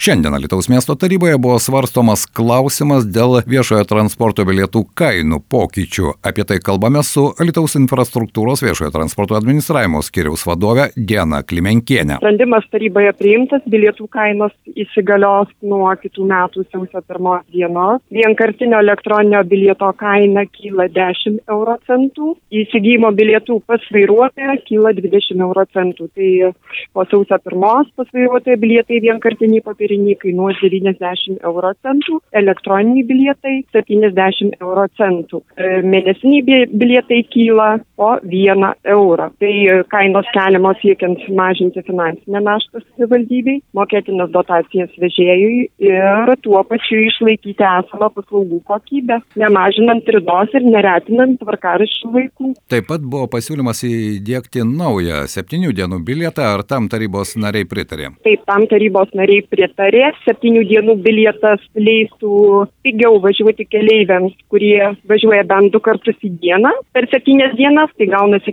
Šiandien Alytaus miesto taryboje buvo svarstomas klausimas dėl viešojo transporto bilietų kainų pokyčių. Apie tai kalbame su Alytaus infrastruktūros viešojo transporto administravimo skyriaus vadove Diana Klimenkiene. Sprendimas taryboje priimtas, bilietų kainos įsigalios nuo kitų metų sausio 1 dienos. Vienkartinio elektroninio bilieto kaina kyla 10 euro centų, įsigymo bilietų pas vairuotoją kyla 20 euro centų. Tai po sausio 1 pas vairuotoją bilietai vienkartiniai papiriniai kainuos 90 euro centų, elektroniniai bilietai 70 euro centų. Mėnesiniai bilietai kyla po 1 eurą. Tai kainos keliamos siekiant mažinti finansinę naštą savivaldybei, mokėtinas dotacijas vežėjui ir tuo pačiu išlaikyti esamą paslaugų kokybę, nemažinant ridos ir neretinant tvarkaraščių laikų. Taip pat buvo pasiūlymas įdiegti naują 7 dienų bilietą, ar tam tarybos nariai pritarė? Taip, tam tarybos nariai pritarė. 7 dienų bilietas leistų pigiau važiuoti keleiviams, kurie važiuoja bent 2 kartus į dieną. Per 7 dienas tai gaunasi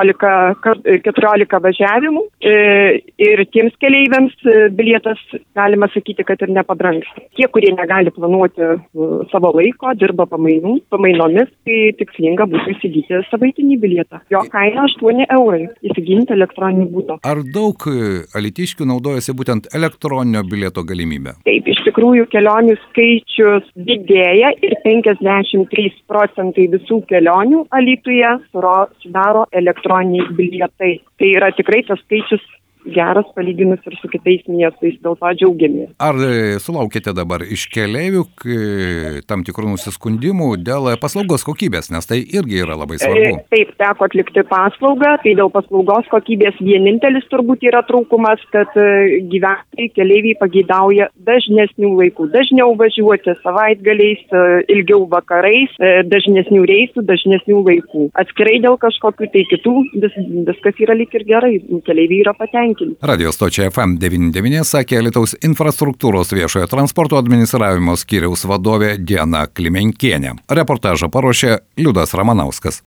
14 važiavimų ir tiems keleiviams bilietas, galima sakyti, kad ir nepabrangs. Tie, kurie negali planuoti savo laiko, dirba pamainomis, tai tikslinga būtų įsigyti savaitinį bilietą. Jo kaina 8 eurai, įsiginti elektroniniu būdu. Ar daug alytiškių naudojasi būtent elektroninio bilieto galimybę? Taip, iš tikrųjų kelionių skaičius didėja ir 53% visų kelionių Alytuje sudaro elektroniniai bilietai. Tai yra tikrai tas skaičius geras palyginus ir su kitais miestais, dėl to džiaugiamės. Ar sulaukite dabar iš keleivių tam tikrų nusiskundimų dėl paslaugos kokybės, nes tai irgi yra labai svarbu? Taip, teko atlikti paslaugą, tai dėl paslaugos kokybės vienintelis turbūt yra trūkumas, kad gyventojai, keleiviai pageidauja dažnesnių laikų, dažniau važiuoti savaitgaliais, ilgiau vakarais, dažnesnių reisų, dažnesnių laikų. Atskirai dėl kažkokių tai kitų, viskas yra lyg ir gerai, keleiviai yra patenkinti. Radio stočiai FM 99 sakė Alytaus infrastruktūros viešojo transporto administravimo skyriaus vadovė Diana Klimenkienė. Reportažą paruošė Liudas Ramanauskas.